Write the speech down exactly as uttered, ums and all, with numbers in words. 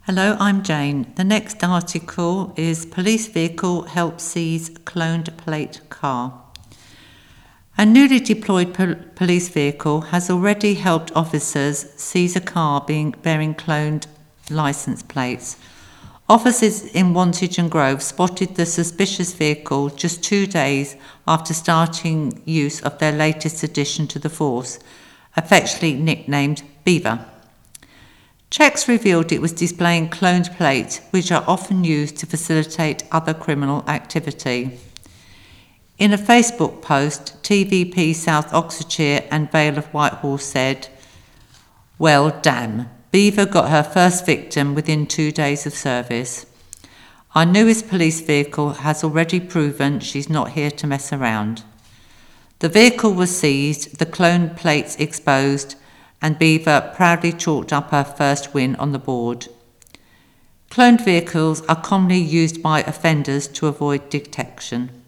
Hello, I'm Jane. The next article is Police Vehicle Helps Seize Cloned Plate Car. A newly deployed pol- police vehicle has already helped officers seize a car being bearing cloned licence plates. Officers in Wantage and Grove spotted the suspicious vehicle just two days after starting use of their latest addition to the force, affectionately nicknamed Beaver. Checks revealed it was displaying cloned plates, which are often used to facilitate other criminal activity. In a Facebook post, T V P South Oxfordshire and Vale of Whitehall said, "Well, damn, Beaver got her first victim within two days of service. Our newest police vehicle has already proven she's not here to mess around." The vehicle was seized, the cloned plates exposed, and Beaver proudly chalked up her first win on the board. Cloned vehicles are commonly used by offenders to avoid detection.